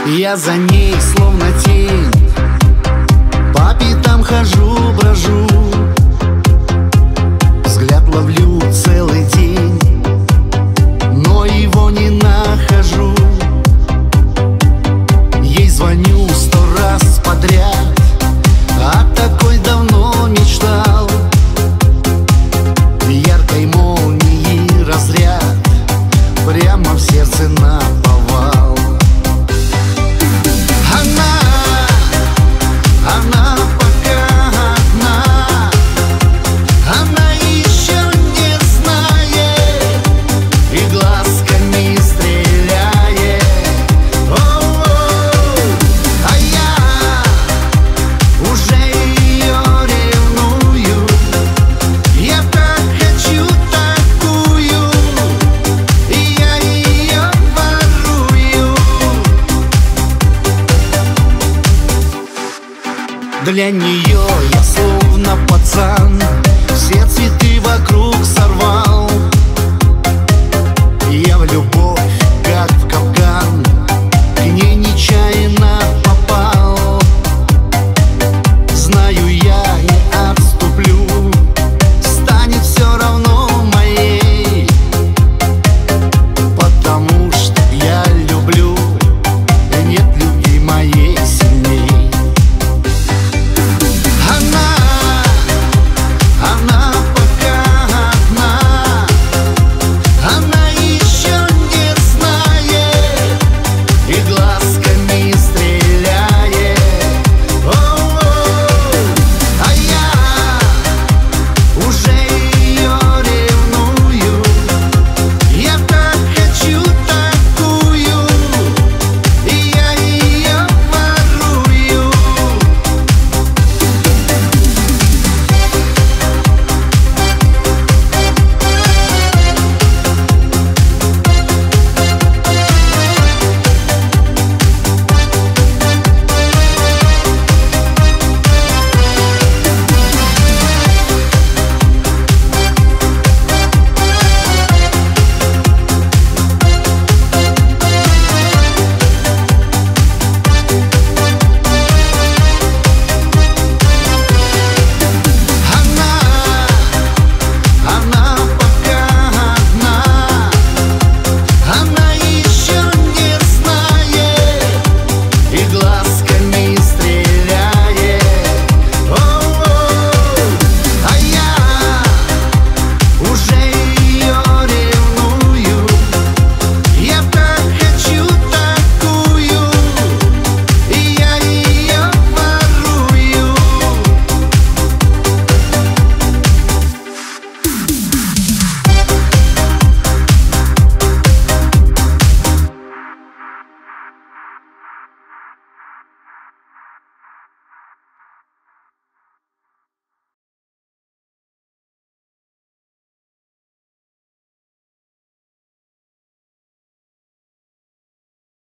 Я за ней словно тень, по пятам хожу, брожу, взгляд ловлю целый день, но его не нахожу. Ей звоню 100 раз подряд, о такой давно мечтал. Яркой молнии разряд прямо в сердце наповал. Она пока одна, она еще не знает и глазками стреляет. А я уже ее ревную, я так хочу такую, и я ее ворую. Для нее я словно пацан, все цветы вокруг сорвал. Я в любовь